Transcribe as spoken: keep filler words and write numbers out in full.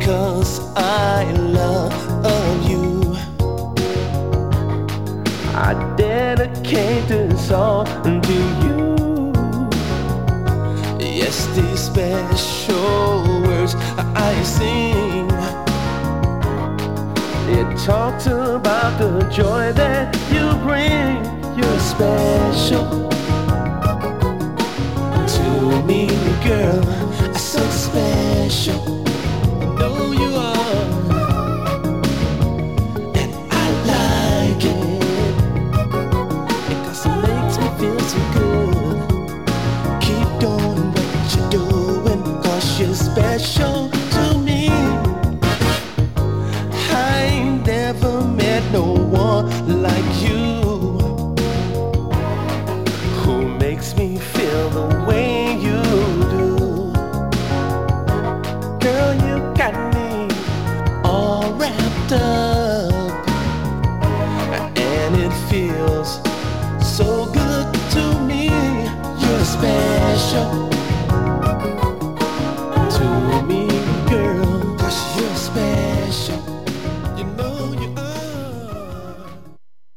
'cause I love you. I dedicate this song to you. Yes, these special words I sing, it talks about the joy that you bring. You're special to me, girl, so special. I know you are, and I like it because it makes me feel so good. Keep doing what you're doing, 'cause you're special to me. I ain't never met no one like you, who makes me feel the way you do. Girl, you got me all wrapped up, and it feels so good to me. You're special.